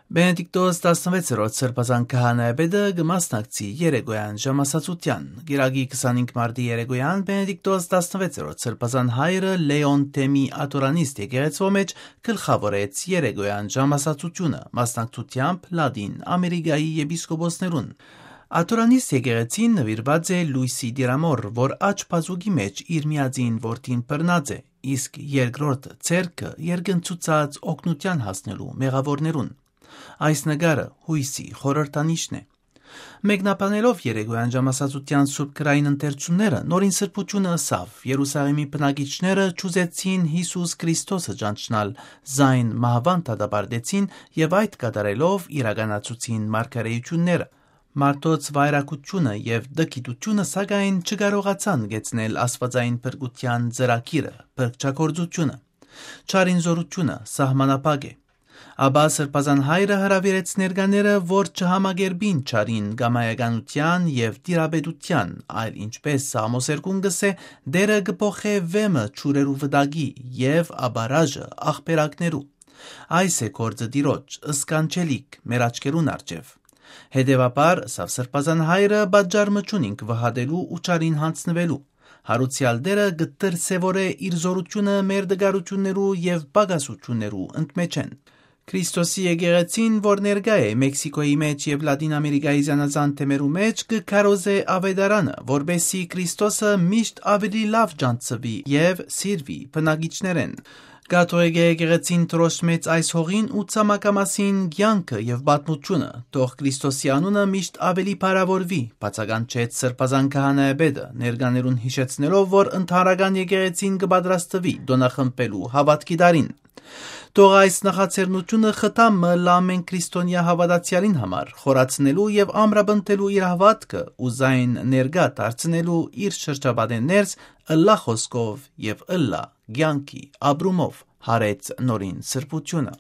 Բենեդիկտոս 16-րդ սրբազան քահանայապետը կմասնակցի երեկոյան ժամասացության։ Գիրագի 25 մարտի երեկոյան Բենեդիկտոս 16-րդ սրբազան հայրը Լեոն Թեմի աթորանիստ եկեղեցու մեջ գլխավորեց երեկոյան ժամասացությունը մասնակցությամբ Լատին Ամերիկայի եպիսկոպոսներուն։ Աթորանիստ եկեղեցին նվիրված է Լուիսի Դիրամոր, որ աջ բազուկի մեջ իր միածին որդին բռնած է, իսկ երկրորդ ցերկը երկընծուցած օգնության հասնելու մեղավորներուն։ Այս նկարը հույսի խորհրդանիշն է։ Մեկնաբանելով երեկոյան ժամասացության սուրբ գրային ընթերցումները, նորին սրբությունը ըսավ Երուսաղեմի բնակիչները ճուզեցին Հիսուս Քրիստոսը ճանչնալ, զայն մահվան դատապարտեցին եւ այդ կատարելով իրականացուցին մարգարեությունները։ Մարդոց վայրակությունը եւ դգիտությունը սակայն չկարողացան գեցնել աստվածային փրկության ծրագիրը, փրկչագործությունը։ Չարին զորությունը սահմանապակ է։ Աբա սրբազան հայրը հրավիրեց ներկաները, որ չհամագերբին չարին գամայականության եւ տիրապետության, այլ ինչպես Սամոս 2-ն գսե, դերը կփոխե վեմը ճուրերու վտակի եւ աբարաժը աղբերակներու։ Այս է գործը Տիրոջ, ըսկանչելիք մեր աչքերուն առջև։ Հետևաբար, սավ սրբազան հայրը բաժար մճունինք վհատելու ու չարին հանձնվելու։ Հարուցյալ դերը գտրսևորե իր զորությունը մեր դգարություններու եւ բագասություններու ընդմեջեն։ Քրիստոսի եկեղեցին, որ ներկա է Մեքսիկոյի մեջ եւ Լատին Ամերիկայի զանազան թեմերու մեջ, կքարոզե ավետարանը, որբեսի Քրիստոսը միշտ ավելի լավ ջանցվի եւ սիրվի բնակիչներեն։ Կաթողիկ եկեղեցին թրոշ մեծ այս հողին ու ցամաքամասին կյանքը եւ պատմությունը, թող Քրիստոսի անունը միշտ ավելի բարավորվի, բացականչեց սրբազան քահանայապետը, ներկաներուն հիշեցնելով, որ ընդհանրական եկեղեցին կպատրաստվի դոնախմբելու հավատքի դարին։ Թող այս նախաձեռնությունը խթամը լամեն քրիստոնյա հավատացյալին համար խորացնելու եւ ամրապնդելու իր հավատքը ու զայն ներկա դարձնելու իր շրջապատեն ներս ըլլա խոսքով եւ ըլլա կյանքի ապրումով հարեց նորին սրբությունը։